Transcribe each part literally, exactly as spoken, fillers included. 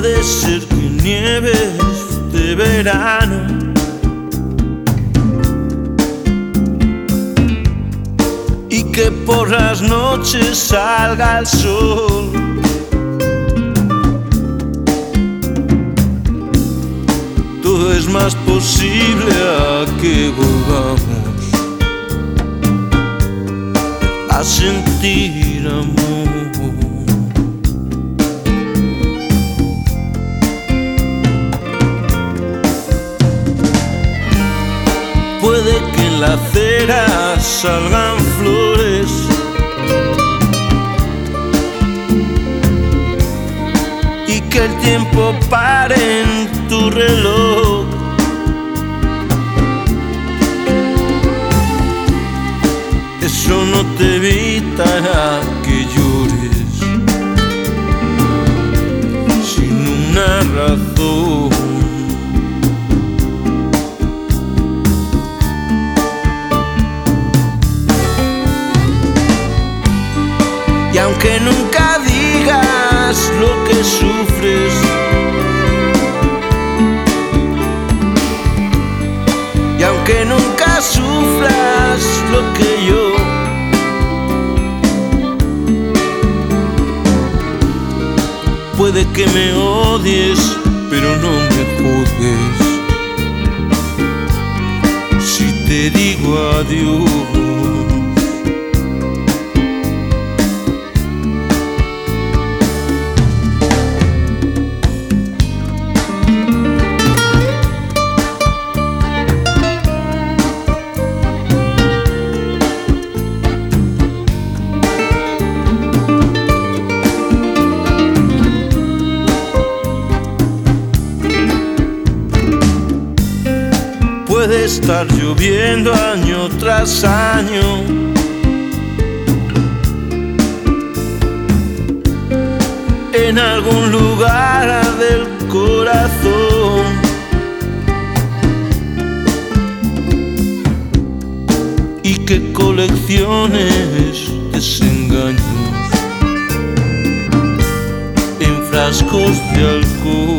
Puede ser que nieves de verano y que por las noches salga el sol. Todo es más posible a que volvamos a sentir amor. Puede que en la acera salgan flores y que el tiempo pare en tu reloj. Eso no te evitará que llores sin una razón. Y aunque nunca digas lo que sufres, y aunque nunca sufras lo que yo, puede que me odies, pero no me juzgues si te digo adiós. Puede estar lloviendo año tras año, en algún lugar del corazón, y que colecciones desengaños en frascos de alcohol.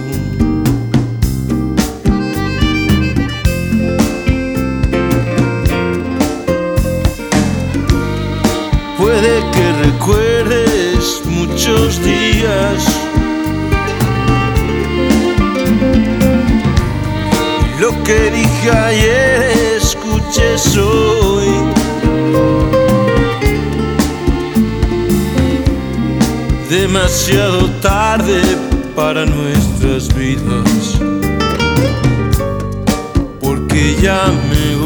Puede que recuerdes muchos días y lo que dije ayer escuches hoy. Demasiado tarde para nuestras vidas, porque ya me